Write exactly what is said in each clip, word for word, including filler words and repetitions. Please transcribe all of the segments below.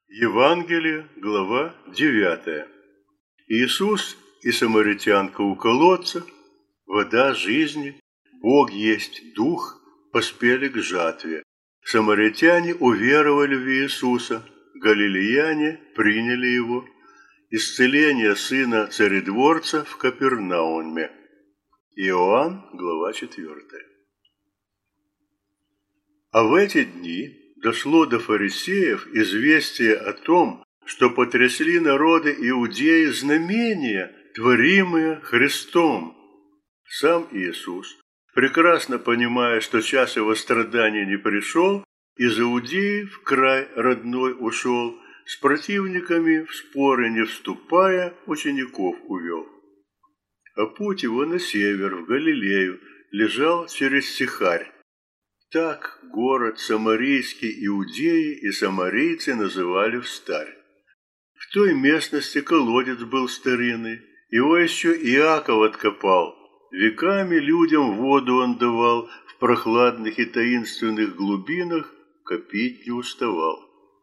Евангелие, глава девятая. Иисус и самаритянка у колодца, вода жизни, Бог есть Дух, поспели к жатве. Самаритяне уверовали в Иисуса, галилеяне приняли Его. Исцеление сына царедворца в Капернауме. Иоанн, глава четвертая. А в эти дни дошло до фарисеев известие о том, что потрясли народы Иудеи знамения, творимые Христом. Сам Иисус, прекрасно понимая, что час его страданий не пришел, из Иудеи в край родной ушел, с противниками в споры не вступая, учеников увел. А путь его на север, в Галилею, лежал через Сихарь. Так город самарийский иудеи и самарийцы называли встарь. В той местности колодец был старинный, его еще Иаков откопал. Веками людям воду он давал, в прохладных и таинственных глубинах копить не уставал.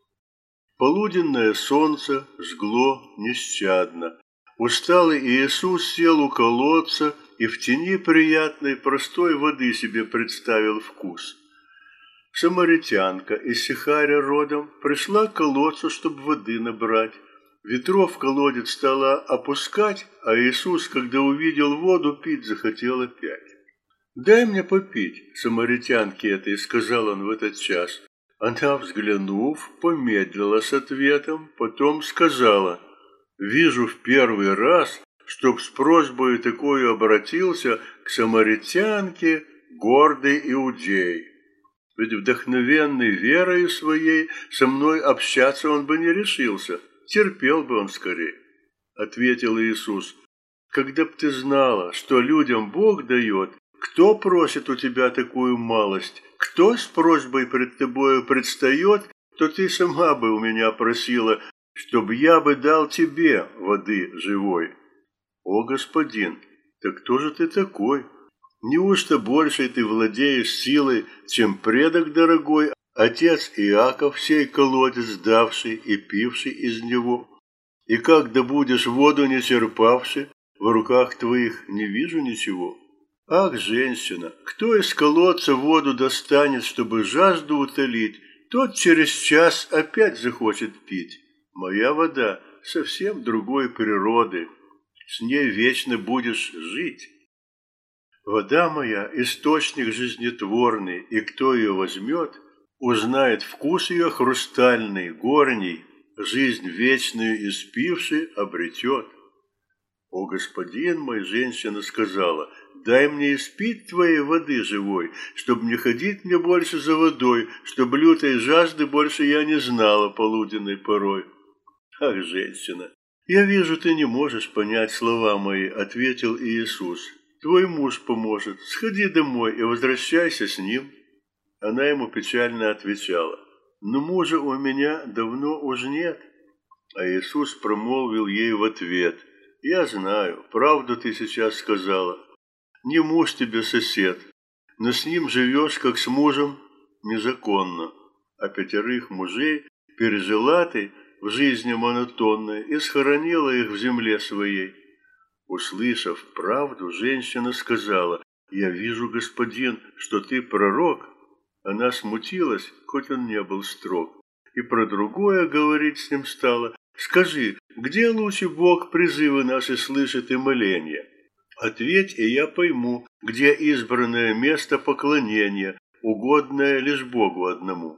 Полуденное солнце жгло нещадно. Усталый Иисус сел у колодца и в тени приятной простой воды себе представил вкус. Самаритянка из Сихаря родом пришла к колодцу, чтобы воды набрать. Ветров в колодец стала опускать, а Иисус, когда увидел воду, пить захотел опять. «Дай мне попить», — самаритянке этой сказал он в этот час. Она, взглянув, помедлила с ответом, потом сказала: «Вижу в первый раз, чтоб с просьбой такой обратился к самаритянке гордый иудей. Ведь вдохновенный верою своей со мной общаться он бы не решился, терпел бы он скорее». Ответил Иисус: «Когда б ты знала, что людям Бог дает, кто просит у тебя такую малость, кто с просьбой пред тобою предстает, то ты сама бы у меня просила, чтобы я бы дал тебе воды живой». «О, Господин, так кто же ты такой? Неужто больше ты владеешь силой, чем предок дорогой, отец Иаков, сей колодец давший и пивший из него? И как добудешь воду не черпавши, в руках твоих не вижу ничего? Ах, женщина, кто из колодца воду достанет, чтобы жажду утолить, тот через час опять захочет пить. Моя вода совсем другой природы, с ней вечно будешь жить. Вода моя – источник жизнетворный, и кто ее возьмет, узнает вкус ее хрустальный, горний, жизнь вечную испивший обретет». «О, Господин мой», – женщина сказала, – «дай мне испить твоей воды живой, чтоб не ходить мне больше за водой, чтоб лютой жажды больше я не знала полуденной порой». «Ах, женщина, я вижу, ты не можешь понять слова мои», – ответил Иисус. «Твой муж поможет. Сходи домой и возвращайся с ним». Она ему печально отвечала: «Но мужа у меня давно уж нет». А Иисус промолвил ей в ответ: «Я знаю, правду ты сейчас сказала. Не муж тебе сосед, но с ним живешь, как с мужем, незаконно. А пятерых мужей пережила ты в жизни монотонной и схоронила их в земле своей». Услышав правду, женщина сказала: «Я вижу, Господин, что ты пророк». Она смутилась, хоть он не был строг, и про другое говорить с ним стала: «Скажи, где лучше Бог призывы наши слышит и моления? Ответь, и я пойму, где избранное место поклонения, угодное лишь Богу одному».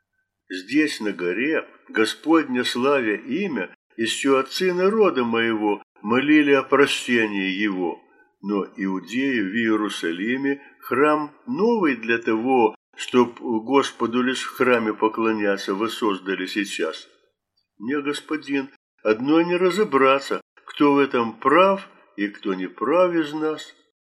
«Здесь, на горе, Господне славя имя, еще отцы народа моего молили о прощении его, но иудеи в Иерусалиме храм новый для того, чтоб Господу лишь в храме поклоняться, воссоздали сейчас. Мне, Господин, одной не разобраться, кто в этом прав и кто не прав из нас.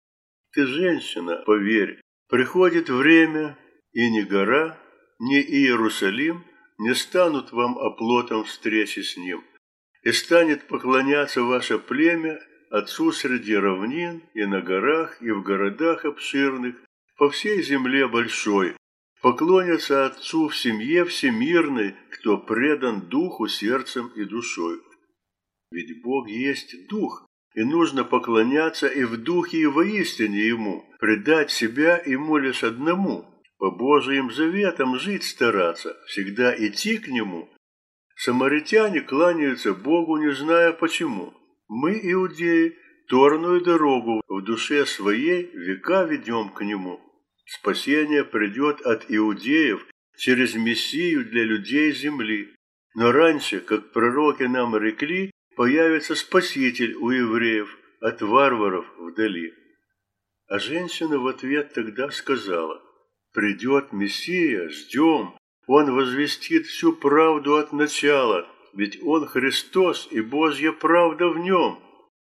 Ты, женщина, поверь, приходит время, и ни гора, ни Иерусалим не станут вам оплотом встречи с ним, и станет поклоняться ваше племя Отцу среди равнин, и на горах, и в городах обширных, по всей земле большой, поклонятся Отцу в семье всемирной, кто предан Духу сердцем и душой. Ведь Бог есть Дух, и нужно поклоняться и в Духе, и воистине Ему, предать себя Ему лишь одному, по Божьим заветам жить стараться, всегда идти к Нему. Самаритяне кланяются Богу, не зная почему. Мы, иудеи, торную дорогу в душе своей века ведем к Нему. Спасение придет от иудеев через Мессию для людей земли. Но раньше, как пророки нам рекли, появится Спаситель у евреев от варваров вдали. А женщина в ответ тогда сказала: «Придет Мессия, ждем, Он возвестит всю правду от начала, ведь Он Христос и Божья правда в Нем».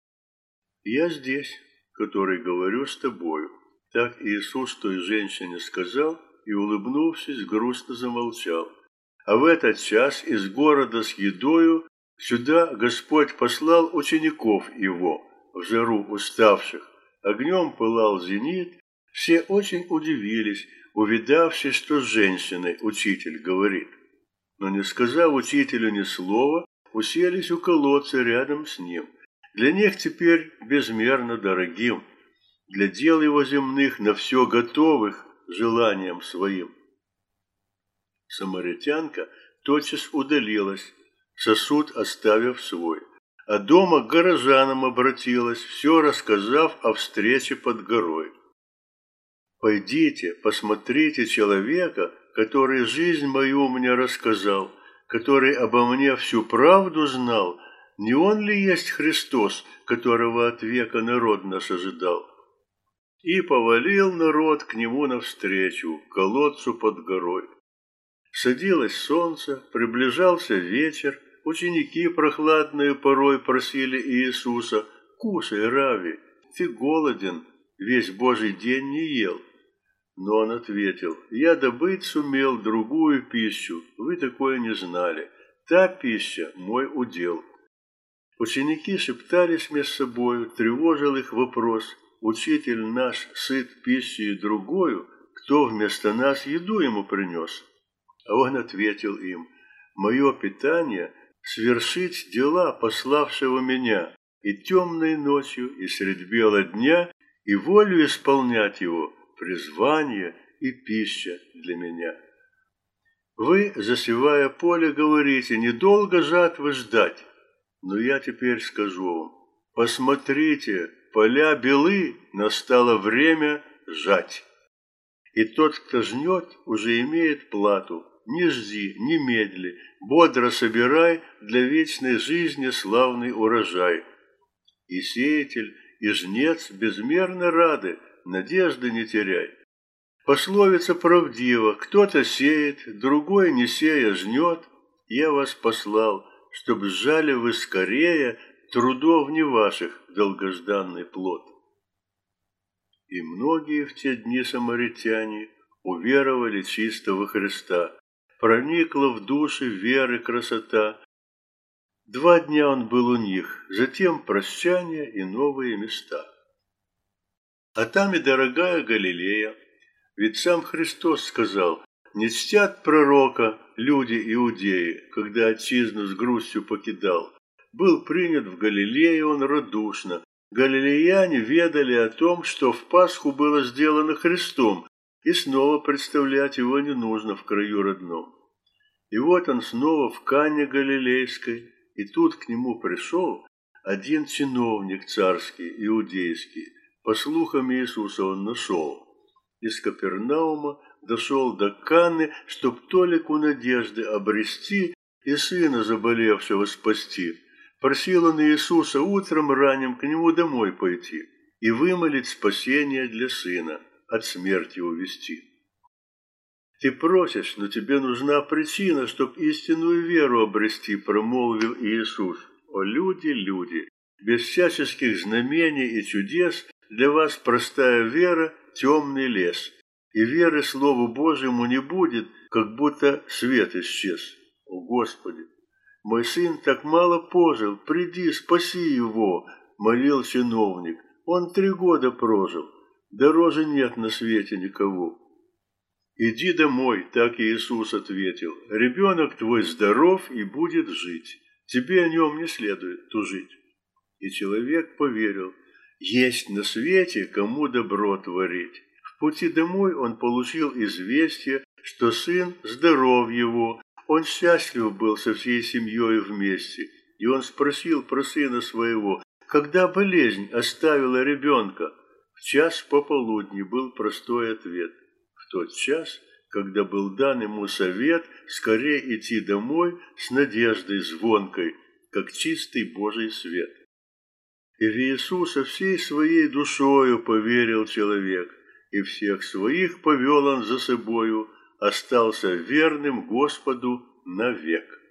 «Я здесь, который говорю с тобою». Так Иисус той женщине сказал и, улыбнувшись, грустно замолчал. А в этот час из города с едою сюда Господь послал учеников Его, в жару уставших. Огнем пылал зенит, все очень удивились, увидавши, что с женщиной учитель говорит. Но не сказав учителю ни слова, уселись у колодца рядом с ним. Для них теперь безмерно дорогим, для дел его земных на все готовых желанием своим. Самаритянка тотчас удалилась, сосуд оставив свой, а дома к горожанам обратилась, все рассказав о встрече под горой. «Пойдите, посмотрите человека, который жизнь мою мне рассказал, который обо мне всю правду знал, не он ли есть Христос, которого от века народ наш ожидал?» И повалил народ к нему навстречу, к колодцу под горой. Садилось солнце, приближался вечер, ученики прохладные порой просили Иисуса: «Кушай, Рави, ты голоден, весь Божий день не ел». Но он ответил: «Я добыть сумел другую пищу, вы такое не знали, та пища – мой удел». Ученики шептались между собою, тревожил их вопрос: «Учитель наш сыт пищей другою, кто вместо нас еду ему принес?» А он ответил им: «Мое питание – свершить дела пославшего меня, и темной ночью, и средь бела дня, и волю исполнять его, призвание и пища для меня». Вы, засевая поле, говорите: «Недолго жатвы ждать». Но я теперь скажу вам: посмотрите, поля белы, настало время жать. И тот, кто жнет, уже имеет плату. Не жди, не медли, бодро собирай для вечной жизни славный урожай. И сеятель, и жнец безмерно рады, надежды не теряй. Пословица правдива: кто-то сеет, другой, не сея, жнет. Я вас послал, чтоб сжали вы скорее трудов не ваших долгожданный плод. И многие в те дни самаритяне уверовали чисто во Христа, проникла в души веры красота. Два дня он был у них, затем прощание и новые места. А там и дорогая Галилея, ведь сам Христос сказал: «Не чтят пророка люди иудеи, когда отчизну с грустью покидал». Был принят в Галилее он радушно. Галилеяне ведали о том, что в Пасху было сделано Христом, и снова представлять его не нужно в краю родном. И вот он снова в Кане Галилейской, и тут к нему пришел один чиновник царский, иудейский. По слухам Иисуса он нашел. Из Капернаума дошел до Каны, чтоб толику надежды обрести и сына заболевшего спасти. Просил он Иисуса утром ранним к нему домой пойти и вымолить спасение для сына, от смерти увести. «Ты просишь, но тебе нужна причина, чтоб истинную веру обрести», — промолвил Иисус. «О люди, люди, без всяческих знамений и чудес для вас простая вера — темный лес, и веры Слову Божьему не будет, как будто свет исчез. О Господи! Мой сын так мало пожил, приди, спаси его», — молил чиновник. «Он три года прожил, дороже нет на свете никого». «Иди домой», — так Иисус ответил. «Ребенок твой здоров и будет жить. Тебе о нем не следует тужить». И человек поверил: есть на свете кому добро творить. В пути домой он получил известие, что сын здоров его. Он счастлив был со всей семьей вместе. И он спросил про сына своего, когда болезнь оставила ребенка. В час пополудни был простой ответ. В тот час, когда был дан ему совет скорее идти домой с надеждой звонкой, как чистый Божий свет. И в Иисуса всей своей душою поверил человек, и всех своих повел он за собою, остался верным Господу навек.